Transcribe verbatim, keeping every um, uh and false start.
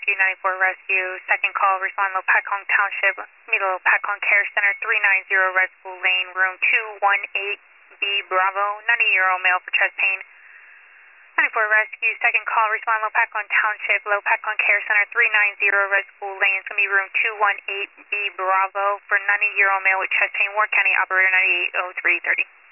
Rescue, ninety-four Rescue. Second call, respond Lo Pacong Township, meet Lo Pacong Care Center, three ninety Red School Lane, room two one eight B Bravo, ninety-year-old male for chest pain. ninety-four Rescue, second call, respond Lo Pacong Township, Lo Pacong Care Center, three ninety Red School Lane, it's going to be room two one eight B Bravo for ninety-year-old male with chest pain, Ward County Operator ninety-eight oh three thirty.